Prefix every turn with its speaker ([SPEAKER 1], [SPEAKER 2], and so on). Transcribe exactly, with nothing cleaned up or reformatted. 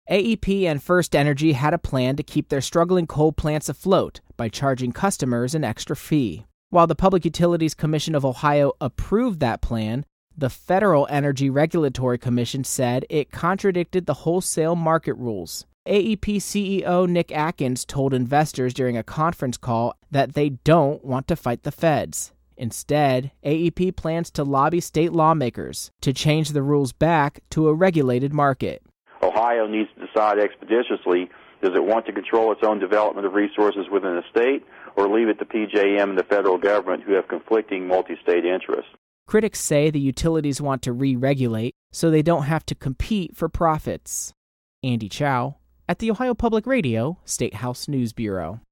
[SPEAKER 1] A E P and First Energy had a plan to keep their struggling coal plants afloat by charging customers an extra fee. While the Public Utilities Commission of Ohio approved that plan, the Federal Energy Regulatory Commission said it contradicted the wholesale market rules. A E P C E O Nick Atkins told investors during a conference call that they don't want to fight the feds. Instead, A E P plans to lobby state lawmakers to change the rules back to a regulated market.
[SPEAKER 2] Ohio needs to decide expeditiously, does it want to control its own development of resources within the state, or leave it to P J M and the federal government, who have conflicting multi-state interests?
[SPEAKER 1] Critics say the utilities want to re-regulate so they don't have to compete for profits. Andy Chow at the Ohio Public Radio State House News Bureau.